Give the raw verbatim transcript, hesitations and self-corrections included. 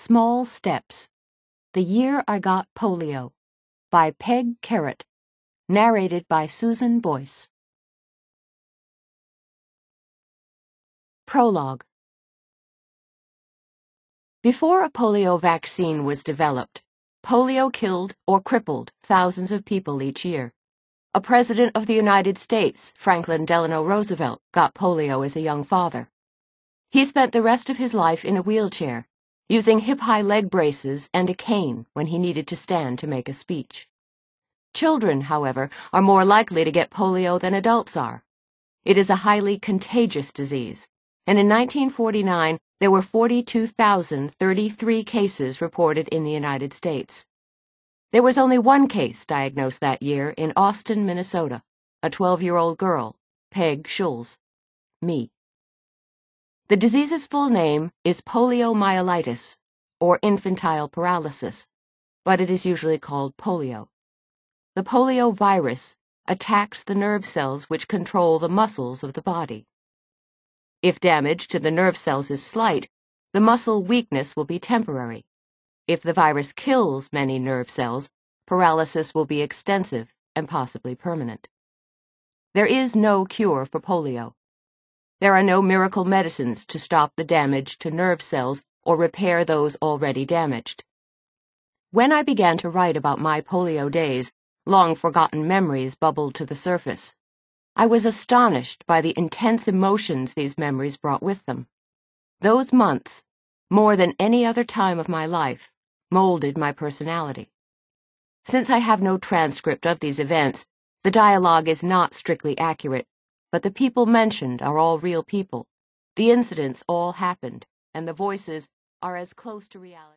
Small Steps: The Year I Got Polio by Peg Carrot. Narrated by Susan Boyce. Prologue. Before a polio vaccine was developed, polio killed or crippled thousands of people each year. A president of the United States, Franklin Delano Roosevelt, got polio as a young father. He spent the rest of his life in a wheelchair, using hip-high leg braces and a cane when he needed to stand to make a speech. Children, however, are more likely to get polio than adults are. It is a highly contagious disease, and in nineteen forty-nine there were forty-two thousand thirty-three cases reported in the United States. There was only one case diagnosed that year in Austin, Minnesota, a twelve-year-old girl, Peg Schulz, me. The disease's full name is poliomyelitis, or infantile paralysis, but it is usually called polio. The polio virus attacks the nerve cells which control the muscles of the body. If damage to the nerve cells is slight, the muscle weakness will be temporary. If the virus kills many nerve cells, paralysis will be extensive and possibly permanent. There is no cure for polio. There are no miracle medicines to stop the damage to nerve cells or repair those already damaged. When I began to write about my polio days, long-forgotten memories bubbled to the surface. I was astonished by the intense emotions these memories brought with them. Those months, more than any other time of my life, molded my personality. Since I have no transcript of these events, the dialogue is not strictly accurate, but the people mentioned are all real people. The incidents all happened, and the voices are as close to reality.